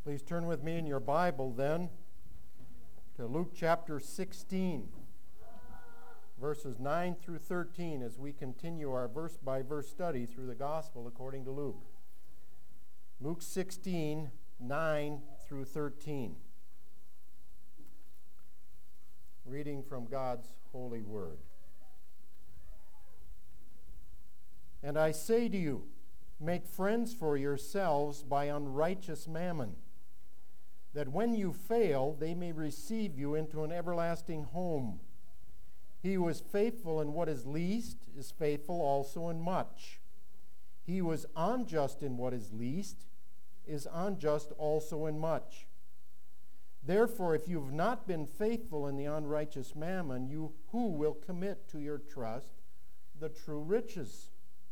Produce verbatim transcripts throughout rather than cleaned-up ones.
Please turn with me in your Bible then to Luke chapter sixteen, verses nine through thirteen, as we continue our verse-by-verse study through the Gospel according to Luke. Luke sixteen, nine through thirteen. Reading from God's holy word. And I say to you, make friends for yourselves by unrighteous mammon, that when you fail, they may receive you into an everlasting home. He who is faithful in what is least is faithful also in much. He who is unjust in what is least is unjust also in much. Therefore, if you have not been faithful in the unrighteous mammon, you who will commit to your trust the true riches?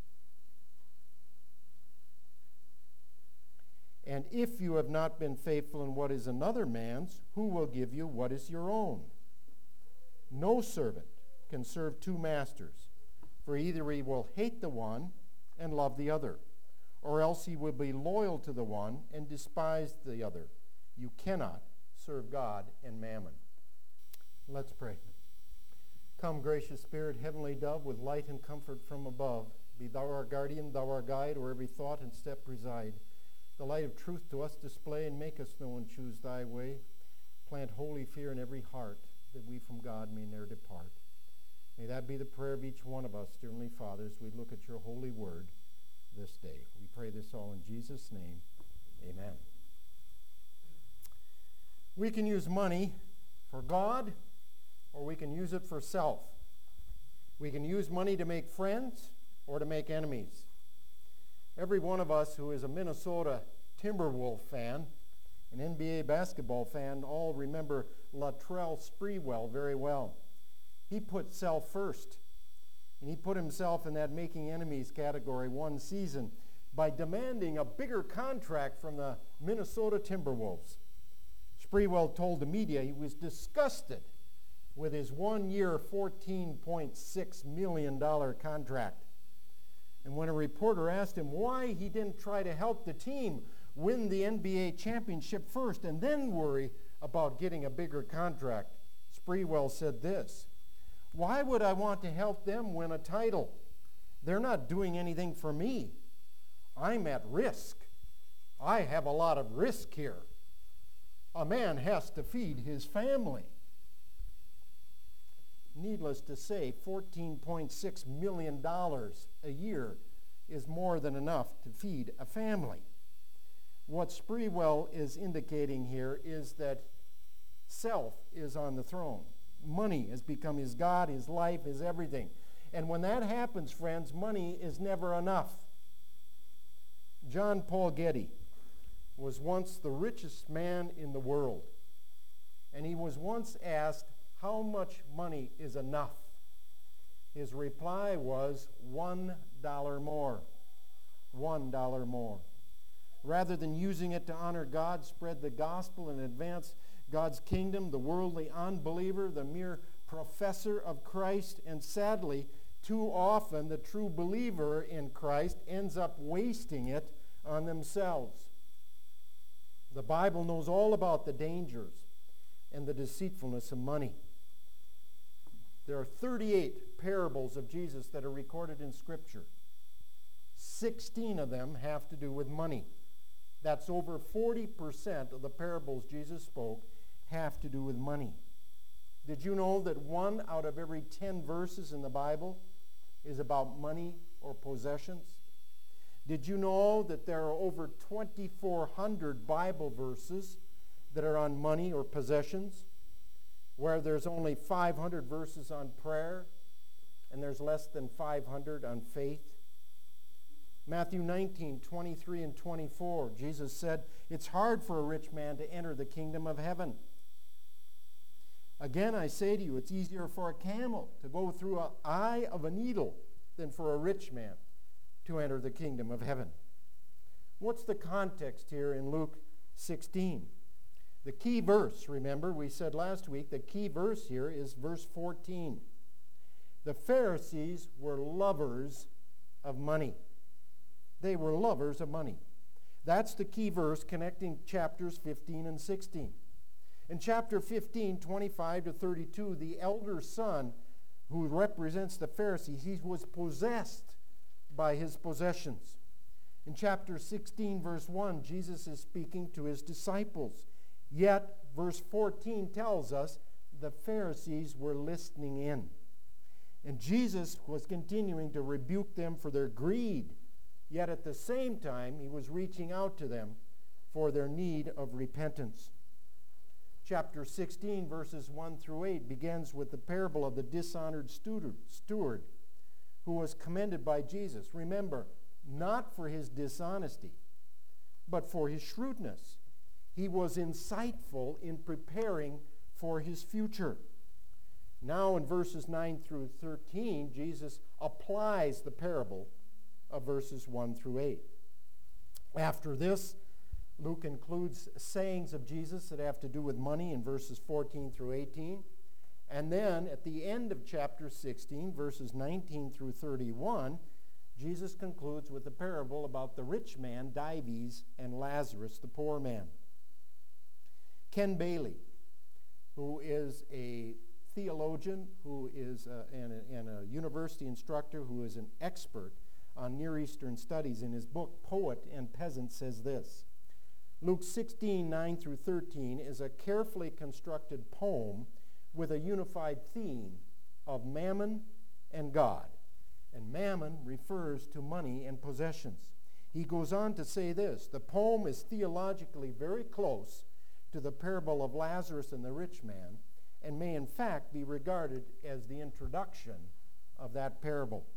And if you have not been faithful in what is another man's, who will give you what is your own? No servant can serve two masters, for either he will hate the one and love the other, or else he will be loyal to the one and despise the other. You cannot serve God and mammon. Let's pray. Come, gracious Spirit, heavenly dove, with light and comfort from above. Be thou our guardian, thou our guide, where every thought and step reside. The light of truth to us display, and make us know and choose thy way. Plant holy fear in every heart, that we from God may ne'er depart. May that be the prayer of each one of us, dear Heavenly Father, as we look at your holy word this day. We pray this all in Jesus' name. Amen. We can use money for God, or we can use it for self. We can use money to make friends or to make enemies. Every one of us who is a Minnesota Timberwolves fan, an N B A basketball fan, all remember Latrell Sprewell very well. He put self first, and he put himself in that making enemies category one season by demanding a bigger contract from the Minnesota Timberwolves. Sprewell told the media he was disgusted with his one-year fourteen point six million dollars contract. And when a reporter asked him why he didn't try to help the team win the N B A championship first and then worry about getting a bigger contract, Sprewell said this: "Why would I want to help them win a title? They're not doing anything for me. I'm at risk. I have a lot of risk here. A man has to feed his family." Needless to say, fourteen point six million dollars a year is more than enough to feed a family. What Sprewell is indicating here is that self is on the throne. Money has become his God, his life, his everything. And when that happens, friends, money is never enough. John Paul Getty was once the richest man in the world. And he was once asked, how much money is enough? His reply was one dollar more. One dollar more. Rather than using it to honor God, spread the gospel, and advance God's kingdom, the worldly unbeliever, the mere professor of Christ, and sadly, too often the true believer in Christ ends up wasting it on themselves. The Bible knows all about the dangers and the deceitfulness of money. There are thirty-eight parables of Jesus that are recorded in Scripture. sixteen of them have to do with money. That's over forty percent of the parables Jesus spoke have to do with money. Did you know that one out of every ten verses in the Bible is about money or possessions? Did you know that there are over twenty-four hundred Bible verses that are on money or possessions, where there's only five hundred verses on prayer and there's less than five hundred on faith? Matthew nineteen, twenty-three and twenty-four, Jesus said, "It's hard for a rich man to enter the kingdom of heaven. Again, I say to you, it's easier for a camel to go through an eye of a needle than for a rich man to enter the kingdom of heaven." What's the context here in Luke sixteen? The key verse, remember, we said last week, the key verse here is verse fourteen. The Pharisees were lovers of money. They were lovers of money. That's the key verse connecting chapters fifteen and sixteen. In chapter fifteen, twenty-five to thirty-two, the elder son, who represents the Pharisees, he was possessed by his possessions. In chapter sixteen, verse one, Jesus is speaking to his disciples. Yet, verse fourteen tells us the Pharisees were listening in. And Jesus was continuing to rebuke them for their greed. Yet at the same time, he was reaching out to them for their need of repentance. Chapter sixteen, verses one through eight, begins with the parable of the dishonored steward who was commended by Jesus. Remember, not for his dishonesty, but for his shrewdness. He was insightful in preparing for his future. Now in verses nine through thirteen, Jesus applies the parable of verses one through eight. After this, Luke includes sayings of Jesus that have to do with money in verses fourteen through eighteen. And then at the end of chapter sixteen, verses nineteen through thirty-one, Jesus concludes with the parable about the rich man, Dives, and Lazarus, the poor man. Ken Bailey, who is a theologian, who is a, and, a, and a university instructor, who is an expert on Near Eastern studies, in his book, Poet and Peasant, says this: Luke sixteen, nine through thirteen is a carefully constructed poem with a unified theme of mammon and God. And mammon refers to money and possessions. He goes on to say this: the poem is theologically very close to the parable of Lazarus and the rich man, and may in fact be regarded as the introduction of that parable.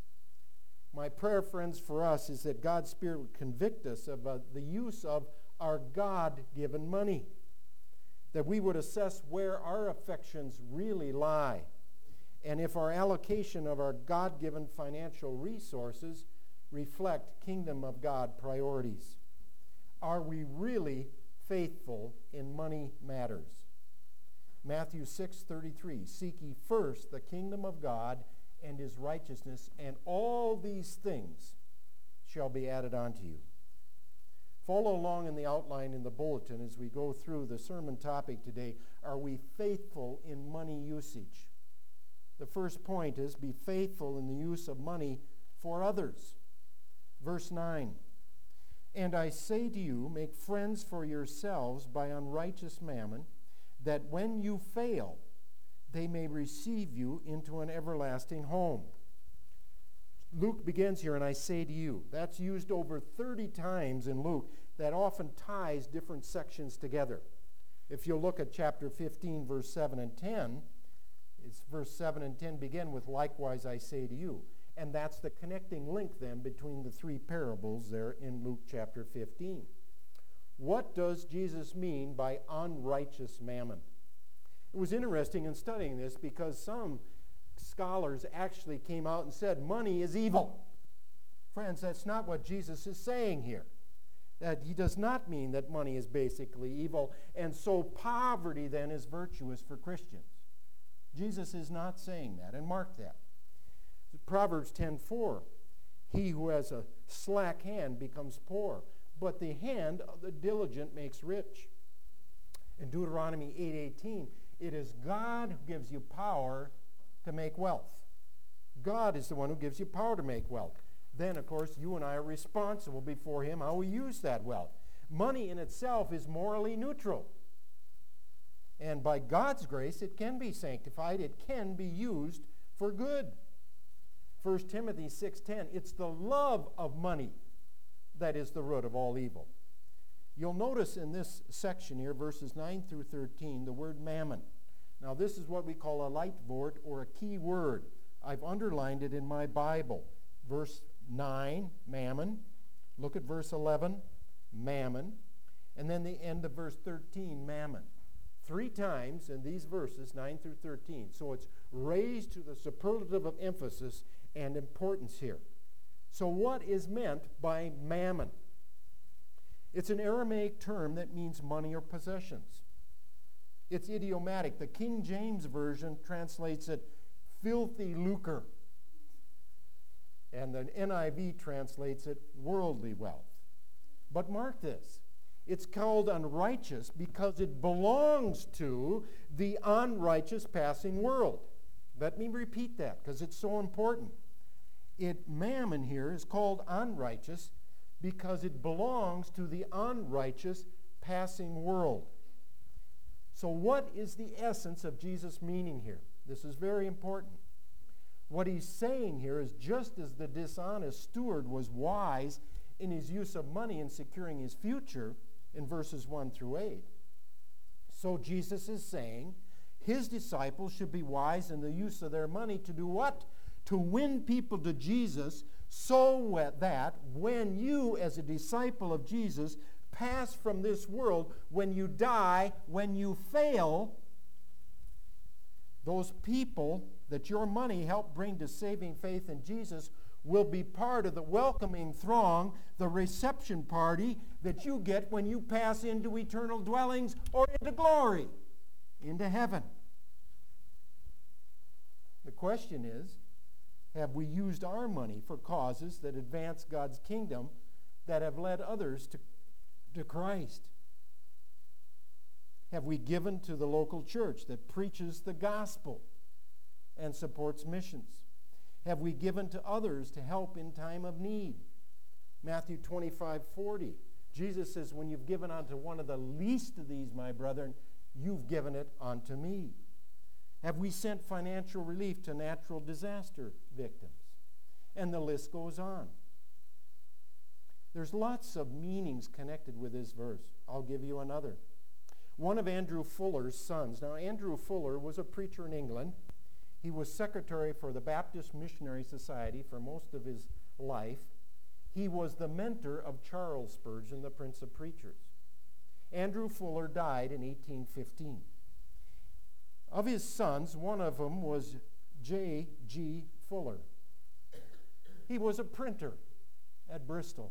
My prayer, friends, for us is that God's Spirit would convict us of uh, the use of our God-given money, that we would assess where our affections really lie, and if our allocation of our God-given financial resources reflect kingdom of God priorities. Are we really faithful in money matters? Matthew six thirty-three, seek ye first the kingdom of God and his righteousness, and all these things shall be added unto you. Follow along in the outline in the bulletin as we go through the sermon topic today. Are we faithful in money usage? The first point is be faithful in the use of money for others. Verse nine, and I say to you, make friends for yourselves by unrighteous mammon, that when you fail, they may receive you into an everlasting home. Luke begins here, and I say to you. That's used over thirty times in Luke. That often ties different sections together. If you look at chapter fifteen, verse seven and ten, it's verse seven and ten begin with, likewise I say to you. And that's the connecting link then between the three parables there in Luke chapter fifteen. What does Jesus mean by unrighteous mammon? It was interesting in studying this because some scholars actually came out and said money is evil. Friends, that's not what Jesus is saying here. That he does not mean that money is basically evil, and so poverty then is virtuous for Christians. Jesus is not saying that, and mark that. Proverbs ten four, he who has a slack hand becomes poor, but the hand of the diligent makes rich. In Deuteronomy eight eighteen, it is God who gives you power to make wealth. God is the one who gives you power to make wealth. Then, of course, you and I are responsible before him how we use that wealth. Money in itself is morally neutral. And by God's grace, it can be sanctified. It can be used for good. First Timothy six ten, it's the love of money that is the root of all evil. You'll notice in this section here, verses nine through thirteen, the word mammon. Now, this is what we call a Leitwort, or a key word. I've underlined it in my Bible. Verse nine, mammon. Look at verse eleven, mammon. And then the end of verse thirteen, mammon. Three times in these verses, nine through thirteen. So it's raised to the superlative of emphasis and importance here. So what is meant by mammon? It's an Aramaic term that means money or possessions. It's idiomatic. The King James Version translates it filthy lucre. And the N I V translates it worldly wealth. But mark this. It's called unrighteous because it belongs to the unrighteous passing world. Let me repeat that because it's so important. It, mammon here is called unrighteous because it belongs to the unrighteous passing world. So what is the essence of Jesus' meaning here? This is very important. What he's saying here is just as the dishonest steward was wise in his use of money in securing his future in verses one through eight, so Jesus is saying his disciples should be wise in the use of their money to do what? To win people to Jesus, so that when you, as a disciple of Jesus, pass from this world, when you die, when you fail, those people that your money helped bring to saving faith in Jesus will be part of the welcoming throng, the reception party that you get when you pass into eternal dwellings or into glory, into heaven. The question is, have we used our money for causes that advance God's kingdom that have led others to, to Christ? Have we given to the local church that preaches the gospel and supports missions? Have we given to others to help in time of need? Matthew twenty-five forty. Jesus says, when you've given unto one of the least of these, my brethren, you've given it unto me. Have we sent financial relief to natural disaster victims? And the list goes on. There's lots of meanings connected with this verse. I'll give you another. One of Andrew Fuller's sons. Now, Andrew Fuller was a preacher in England. He was secretary for the Baptist Missionary Society for most of his life. He was the mentor of Charles Spurgeon, the Prince of Preachers. Andrew Fuller died in eighteen fifteen. Of his sons, one of them was J G Fuller. He was a printer at Bristol.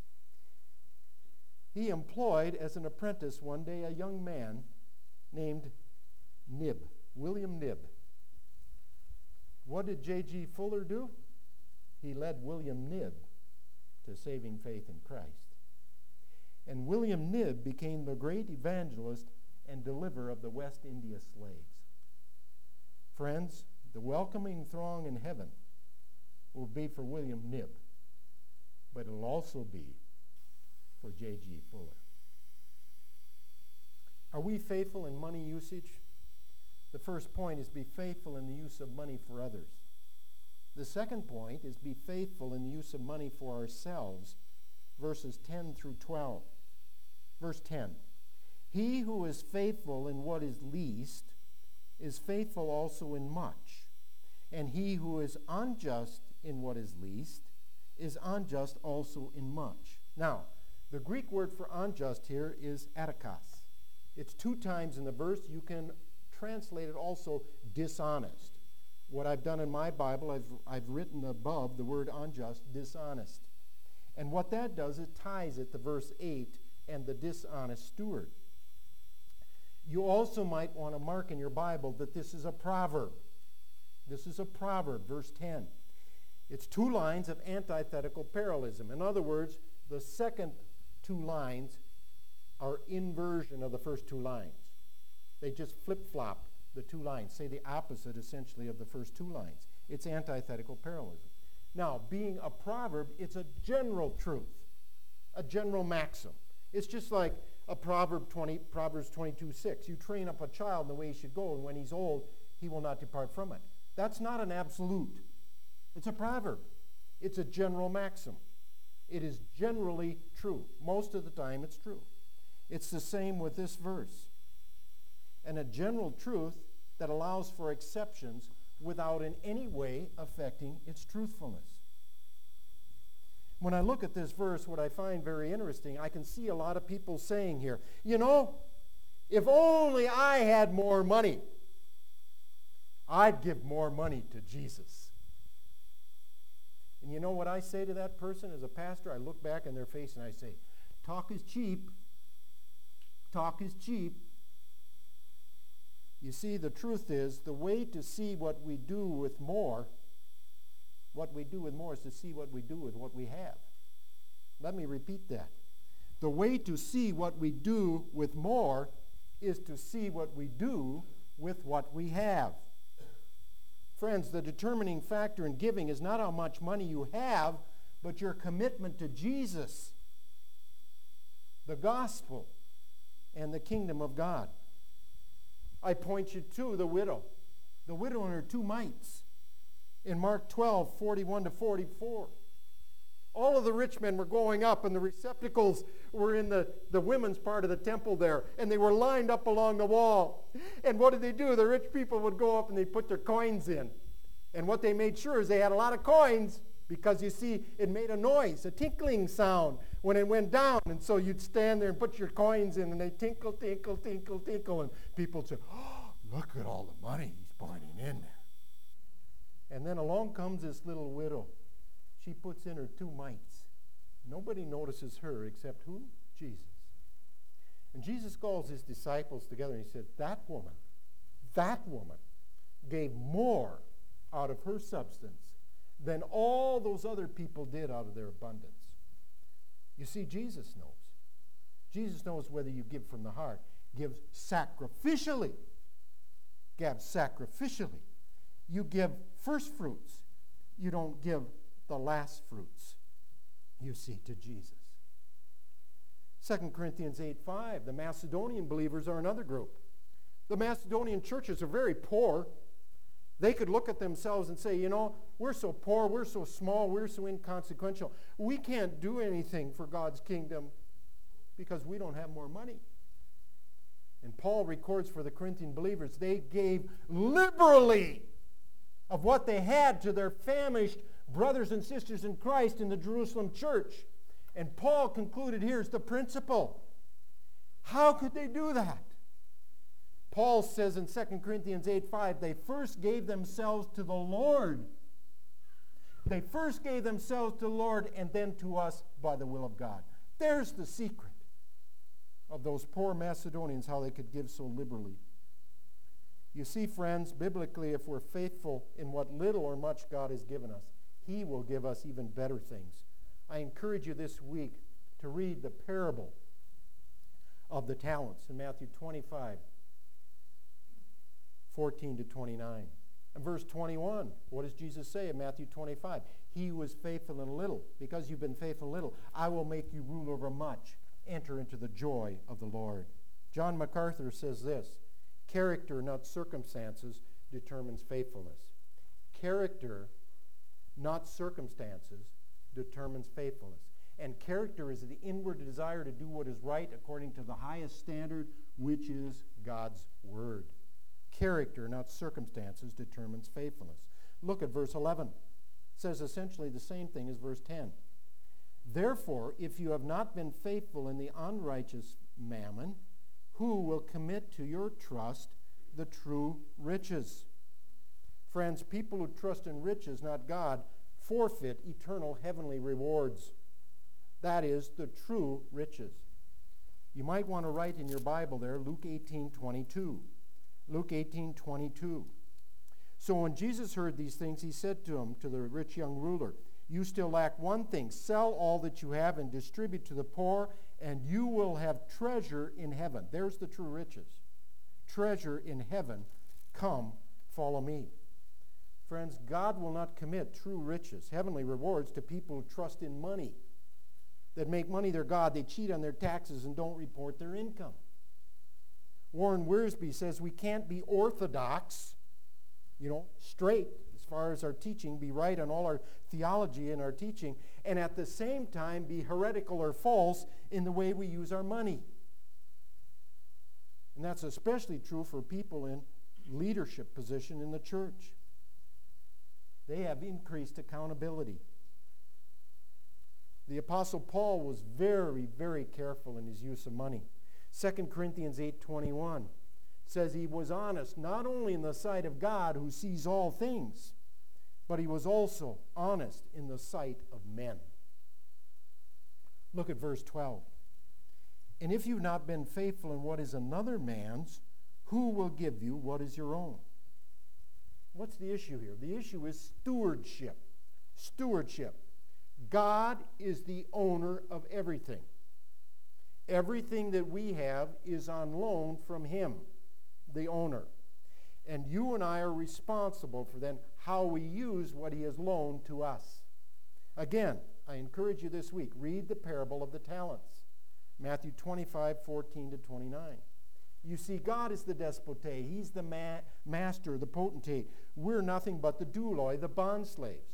He employed as an apprentice one day a young man named Knibb, William Knibb. What did J G Fuller do? He led William Knibb to saving faith in Christ. And William Knibb became the great evangelist and deliverer of the West India slaves. Friends, the welcoming throng in heaven will be for William Knibb, but it will also be for J G Fuller. Are we faithful in money usage? The first point is be faithful in the use of money for others. The second point is be faithful in the use of money for ourselves, verses ten through twelve. Verse ten, he who is faithful in what is least is faithful also in much, and he who is unjust in what is least is unjust also in much. Now, the Greek word for unjust here is atakos. It's two times in the verse. You can translate it also dishonest. What I've done in my Bible, I've, I've written above the word unjust, dishonest. And what that does, it ties it to verse eight and the dishonest steward. You also might want to mark in your Bible that this is a proverb. This is a proverb, verse ten. It's two lines of antithetical parallelism. In other words, the second two lines are inversion of the first two lines. They just flip-flop the two lines, say the opposite essentially of the first two lines. It's antithetical parallelism. Now, being a proverb, it's a general truth, a general maxim. It's just like a proverb twenty, Proverbs twenty-two six. You train up a child in the way he should go, and when he's old, he will not depart from it. That's not an absolute. It's a proverb. It's a general maxim. It is generally true. Most of the time, it's true. It's the same with this verse. And a general truth that allows for exceptions without in any way affecting its truthfulness. When I look at this verse, what I find very interesting, I can see a lot of people saying here, you know, if only I had more money, I'd give more money to Jesus. And you know what I say to that person as a pastor? I look back in their face and I say, talk is cheap. Talk is cheap. You see, the truth is, the way to see what we do with more, what we do with more is to see what we do with what we have. Let me repeat that. The way to see what we do with more is to see what we do with what we have. Friends, the determining factor in giving is not how much money you have, but your commitment to Jesus, the gospel, and the kingdom of God. I point you to the widow. The widow and her two mites. In Mark twelve, forty-one to forty-four. All of the rich men were going up, and the receptacles were in the, the women's part of the temple there, and they were lined up along the wall. And what did they do? The rich people would go up and they put their coins in. And what they made sure is they had a lot of coins, because you see, it made a noise, a tinkling sound when it went down. And so you'd stand there and put your coins in, and they tinkle, tinkle, tinkle, tinkle. And people would say, oh, look at all the money he's putting in there. And then along comes this little widow. She puts in her two mites. Nobody notices her except who? Jesus. And Jesus calls his disciples together and he said, that woman, that woman gave more out of her substance than all those other people did out of their abundance. You see, Jesus knows. Jesus knows whether you give from the heart. Give sacrificially. Give sacrificially. You give first fruits. You don't give the last fruits, you see, to Jesus. Second Corinthians eight five, the Macedonian believers are another group. The Macedonian churches are very poor. They could look at themselves and say, you know, we're so poor, we're so small, we're so inconsequential. We can't do anything for God's kingdom because we don't have more money. And Paul records for the Corinthian believers, they gave liberally of what they had to their famished brothers and sisters in Christ in the Jerusalem church. And Paul concluded, here's the principle. How could they do that? Paul says in Second Corinthians eight five, they first gave themselves to the Lord. They first gave themselves to the Lord and then to us by the will of God. There's the secret of those poor Macedonians, how they could give so liberally. You see, friends, biblically, if we're faithful in what little or much God has given us, he will give us even better things. I encourage you this week to read the parable of the talents in Matthew twenty-five, fourteen to twenty-nine. And verse twenty-one, what does Jesus say in Matthew twenty-five? He was faithful in little. Because you've been faithful in little, I will make you rule over much. Enter into the joy of the Lord. John MacArthur says this, character, not circumstances, determines faithfulness. Character, not circumstances, determines faithfulness. And character is the inward desire to do what is right according to the highest standard, which is God's word. Character, not circumstances, determines faithfulness. Look at verse eleven. It says essentially the same thing as verse ten. Therefore, if you have not been faithful in the unrighteous mammon, who will commit to your trust the true riches? Friends, people who trust in riches, not God, forfeit eternal heavenly rewards. That is, the true riches. You might want to write in your Bible there, Luke eighteen twenty-two. Luke eighteen twenty-two. So when Jesus heard these things, he said to him, to the rich young ruler, you still lack one thing. Sell all that you have and distribute to the poor, and you will have treasure in heaven. There's the true riches. Treasure in heaven. Come, follow me. Friends, God will not commit true riches, heavenly rewards, to people who trust in money, that make money their God. They cheat on their taxes and don't report their income. Warren Wiersbe says we can't be orthodox, you know, straight as far as our teaching, be right on all our theology and our teaching, and at the same time be heretical or false in the way we use our money. And that's especially true for people in leadership position in the church. They have increased accountability. The Apostle Paul was very, very careful in his use of money. Second Corinthians eight twenty-one says he was honest not only in the sight of God who sees all things, but he was also honest in the sight of men. Look at verse twelve. And if you've not been faithful in what is another man's, who will give you what is your own? What's the issue here? The issue is stewardship. Stewardship. God is the owner of everything. Everything that we have is on loan from him, the owner. And you and I are responsible for then how we use what he has loaned to us. Again, I encourage you this week, read the parable of the talents. Matthew twenty-five, fourteen to twenty-nine. You see, God is the despote. He's the ma- master, the potentate. We're nothing but the douloi, the bond slaves.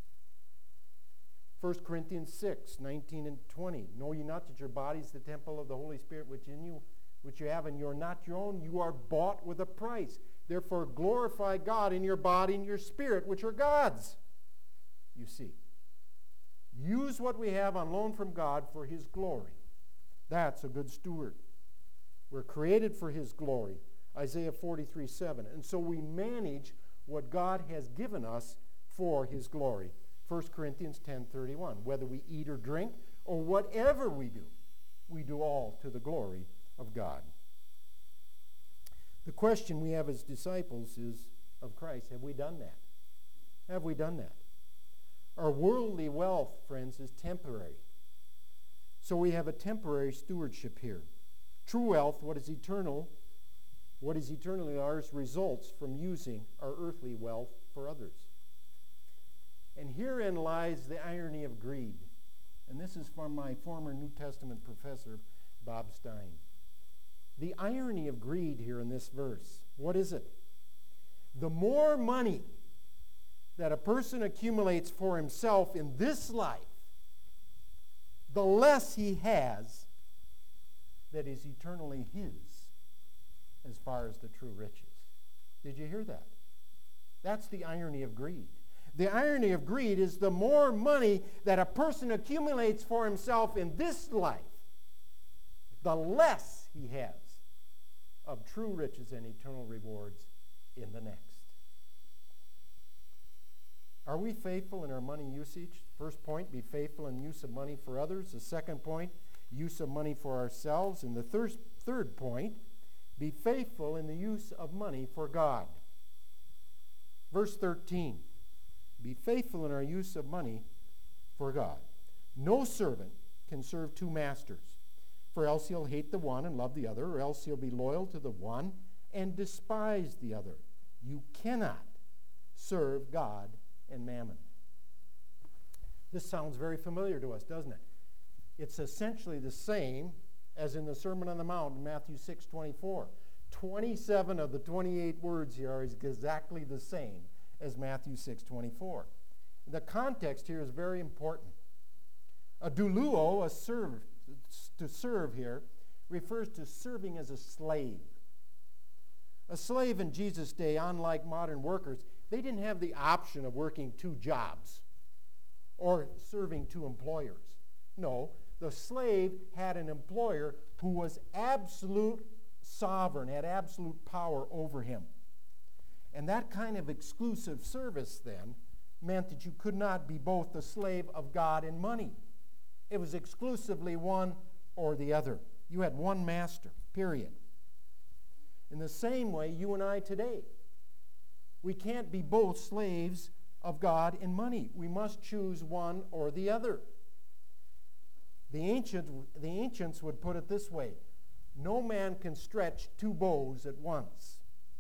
First Corinthians six, nineteen and twenty. Know ye not that your body is the temple of the Holy Spirit which in you, which you have, and you're not your own? You are bought with a price. Therefore glorify God in your body and your spirit, which are God's. You see. Use what we have on loan from God for his glory. That's a good steward. We're created for his glory. Isaiah forty-three, seven. And so we manage what God has given us for his glory. First Corinthians ten, thirty-one. Whether we eat or drink or whatever we do, we do all to the glory of God. The question we have as disciples is of Christ, have we done that? Have we done that? Our worldly wealth, friends, is temporary. So we have a temporary stewardship here. True wealth, what is eternal, what is eternally ours, results from using our earthly wealth for others. And herein lies the irony of greed. And this is from my former New Testament professor, Bob Stein. The irony of greed here in this verse, what is it? The more money that a person accumulates for himself in this life, the less he has that is eternally his as far as the true riches. Did you hear that? That's the irony of greed. The irony of greed is the more money that a person accumulates for himself in this life, the less he has of true riches and eternal rewards in the next. Are we faithful in our money usage? First point, be faithful in use of money for others. The second point, use of money for ourselves. And the thir- third point, be faithful in the use of money for God. Verse thirteen, be faithful in our use of money for God. No servant can serve two masters, for else he'll hate the one and love the other, or else he'll be loyal to the one and despise the other. You cannot serve God and mammon. This sounds very familiar to us, doesn't it? It's essentially the same as in the Sermon on the Mount in Matthew six twenty-four. twenty-seven of the twenty-eight words here are exactly the same as Matthew six twenty-four. The context here is very important. A douluo, a serve, to serve here, refers to serving as a slave. A slave in Jesus' day, unlike modern workers, they didn't have the option of working two jobs or serving two employers. No, the slave had an employer who was absolute sovereign, had absolute power over him. And that kind of exclusive service then meant that you could not be both the slave of God and money. It was exclusively one or the other. You had one master, period. In the same way, you and I today, we can't be both slaves of God and money. We must choose one or the other. The ancient, the ancients would put it this way: no man can stretch two bows at once.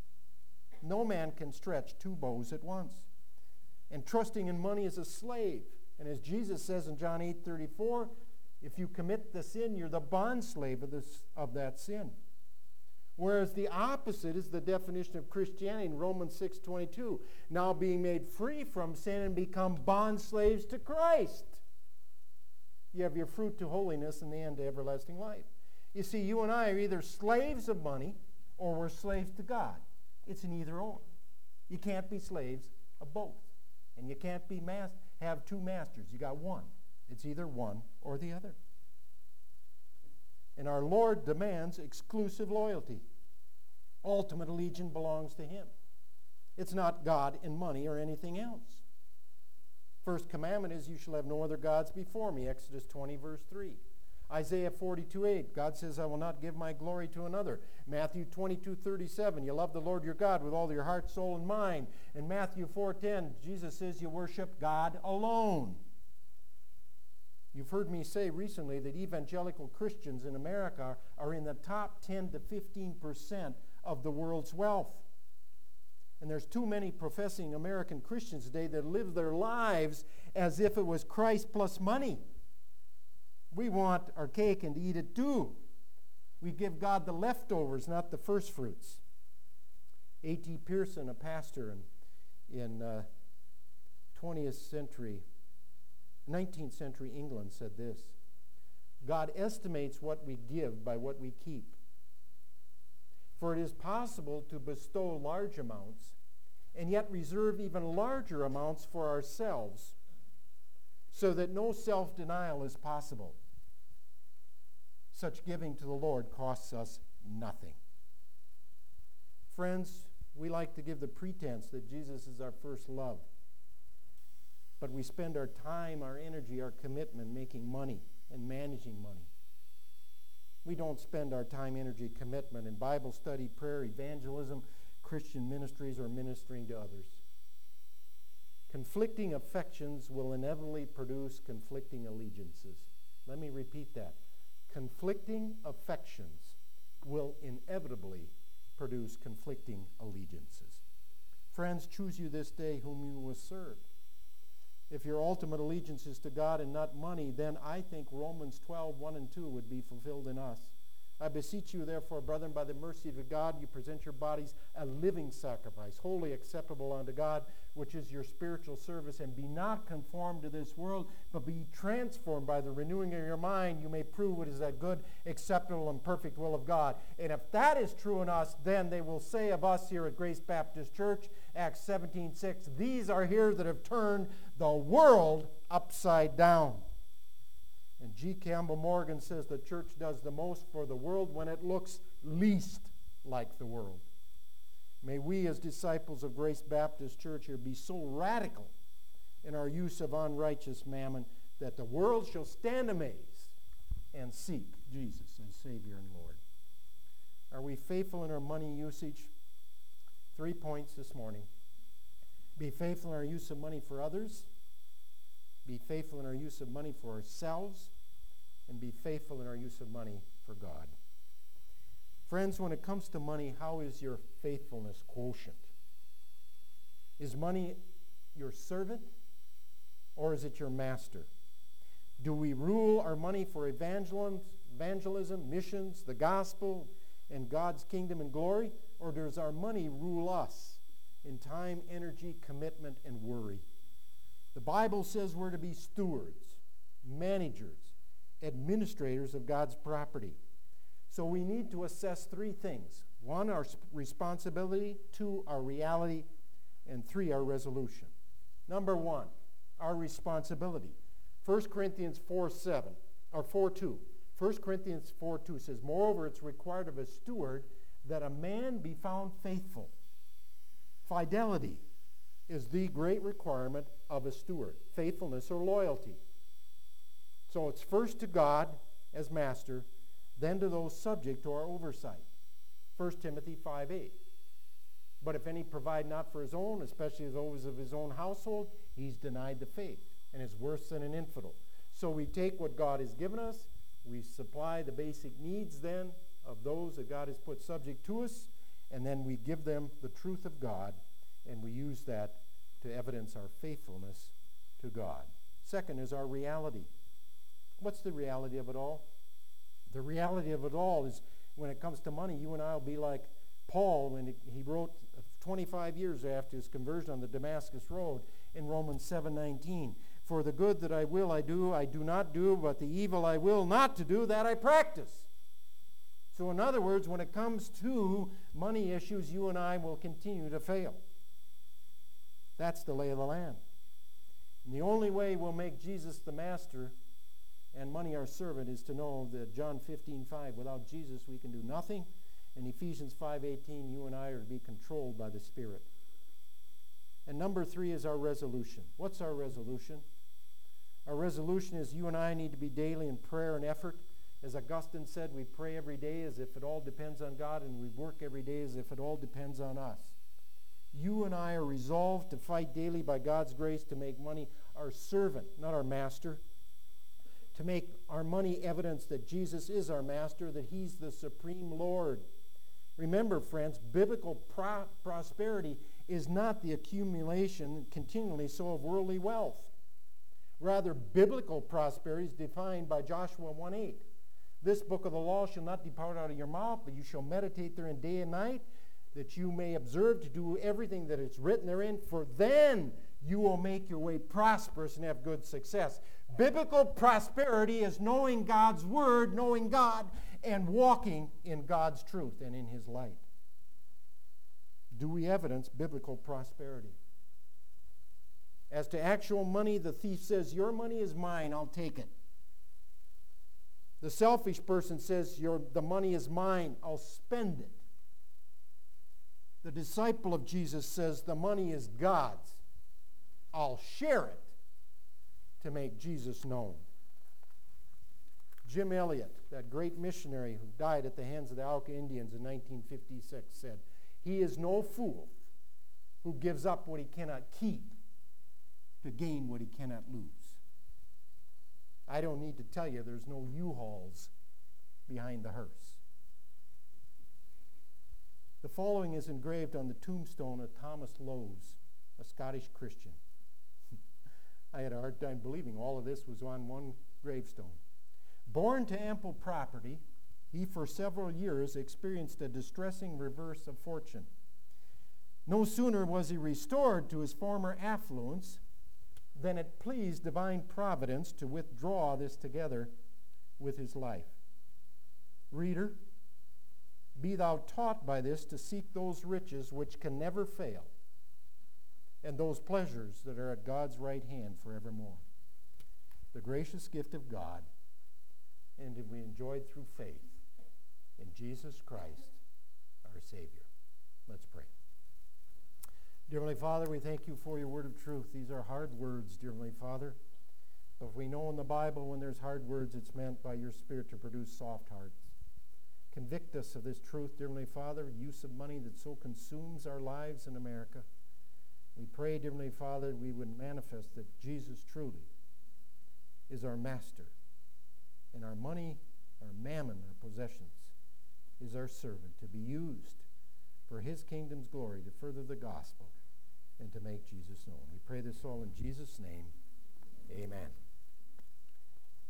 No man can stretch two bows at once. And trusting in money is a slave. And as Jesus says in John eight thirty-four, if you commit the sin, you're the bond slave of, this, of that sin. Whereas the opposite is the definition of Christianity in Romans six twenty-two. Now being made free from sin and become bond slaves to Christ. You have your fruit to holiness and the end to everlasting life. You see, you and I are either slaves of money or we're slaves to God. It's an either or. You can't be slaves of both. And you can't be mas- have two masters. You got one. It's either one or the other. And our Lord demands exclusive loyalty. Ultimate allegiance belongs to him. It's not God and money or anything else. First commandment is, you shall have no other gods before me, Exodus twenty, verse three. Isaiah forty-two, eight, God says, I will not give my glory to another. Matthew twenty-two, thirty-seven, you love the Lord your God with all your heart, soul, and mind. And Matthew four ten, Jesus says you worship God alone. You've heard me say recently that evangelical Christians in America are in the top ten to fifteen percent of the world's wealth. And there's too many professing American Christians today that live their lives as if it was Christ plus money. We want our cake and to eat it too. We give God the leftovers, not the first fruits. A T Pearson, a pastor in, in uh, twentieth century, nineteenth century England, said this: God estimates what we give by what we keep. For it is possible to bestow large amounts and yet reserve even larger amounts for ourselves, so that no self-denial is possible. Such giving to the Lord costs us nothing. Friends, we like to give the pretense that Jesus is our first love, but we spend our time, our energy, our commitment making money and managing money. We don't spend our time, energy, commitment in Bible study, prayer, evangelism, Christian ministries, or ministering to others. Conflicting affections will inevitably produce conflicting allegiances. Let me repeat that. Conflicting affections will inevitably produce conflicting allegiances. Friends, choose you this day whom you will serve. If your ultimate allegiance is to God and not money, then I think Romans twelve, one and two would be fulfilled in us. I beseech you, therefore, brethren, by the mercy of God, you present your bodies a living sacrifice, wholly acceptable unto God, which is your spiritual service, and be not conformed to this world, but be transformed by the renewing of your mind. You may prove what is that good, acceptable, and perfect will of God. And if that is true in us, then they will say of us here at Grace Baptist Church, Acts seventeen six, these are here that have turned the world upside down. And G. Campbell Morgan says the church does the most for the world when it looks least like the world. May we as disciples of Grace Baptist Church here be so radical in our use of unrighteous mammon that the world shall stand amazed and seek Jesus as Savior and Lord. Are we faithful in our money usage? Three points this morning. Be faithful in our use of money for others. Be faithful in our use of money for ourselves, and be faithful in our use of money for God. Friends, when it comes to money, how is your faithfulness quotient? Is money your servant, or is it your master? Do we rule our money for evangelism, evangelism, missions, the gospel, and God's kingdom and glory, or does our money rule us in time, energy, commitment, and worry? The Bible says we're to be stewards, managers, administrators of God's property. So we need to assess three things. One, our responsibility. Two, our reality. And three, our resolution. Number one, our responsibility. First Corinthians four seven, or four two. First Corinthians four two says, moreover, it's required of a steward that a man be found faithful. Fidelity is the great requirement of a steward, faithfulness or loyalty. So it's first to God as master, then to those subject to our oversight. First Timothy five eight. But if any provide not for his own, especially those of his own household, he's denied the faith and is worse than an infidel. So we take what God has given us, we supply the basic needs then of those that God has put subject to us, and then we give them the truth of God, and we use that to evidence our faithfulness to God. Second is our reality. What's the reality of it all? The reality of it all is when it comes to money, you and I will be like Paul when he wrote twenty-five years after his conversion on the Damascus Road in Romans seven nineteen. For the good that I will I do, I do not do, but the evil I will not to do, that I practice. So in other words, when it comes to money issues, you and I will continue to fail. That's the lay of the land. And the only way we'll make Jesus the master and money our servant is to know that John fifteen five, without Jesus we can do nothing. And Ephesians five eighteen, you and I are to be controlled by the Spirit. And number three is our resolution. What's our resolution? Our resolution is you and I need to be daily in prayer and effort. As Augustine said, we pray every day as if it all depends on God, and we work every day as if it all depends on us. You and I are resolved to fight daily by God's grace to make money our servant, not our master. to make our money evidence that Jesus is our master, that he's the supreme Lord. Remember, friends, biblical pro- prosperity is not the accumulation continually so of worldly wealth. Rather, biblical prosperity is defined by Joshua one eight. This book of the law shall not depart out of your mouth, but you shall meditate therein day and night, that you may observe to do everything that is written therein, for then you will make your way prosperous and have good success. Biblical prosperity is knowing God's word, knowing God, and walking in God's truth and in his light. Do we evidence biblical prosperity? As to actual money, the thief says, your money is mine, I'll take it. The selfish person says, your, the money is mine, I'll spend it. The disciple of Jesus says, the money is God's, I'll share it to make Jesus known. Jim Elliot, that great missionary who died at the hands of the Auca Indians in nineteen fifty-six, said, he is no fool who gives up what he cannot keep to gain what he cannot lose. I don't need to tell you there's no U-Hauls behind the hearse. The following is engraved on the tombstone of Thomas Lowes, a Scottish Christian. I had a hard time believing all of this was on one gravestone. Born to ample property, he for several years experienced a distressing reverse of fortune. No sooner was he restored to his former affluence than it pleased divine providence to withdraw this together with his life. Reader, be thou taught by this to seek those riches which can never fail, and those pleasures that are at God's right hand forevermore. The gracious gift of God, and to be enjoyed through faith in Jesus Christ, our Savior. Let's pray. Dear Heavenly Father, we thank you for your word of truth. These are hard words, dear Heavenly Father. But if we know in the Bible when there's hard words, it's meant by your Spirit to produce soft hearts. Convict us of this truth, dear Heavenly Father, use of money that so consumes our lives in America. We pray, dear Heavenly Father, we would manifest that Jesus truly is our master, and our money, our mammon, our possessions, is our servant to be used for his kingdom's glory, to further the gospel, and to make Jesus known. We pray this all in Jesus' name. Amen.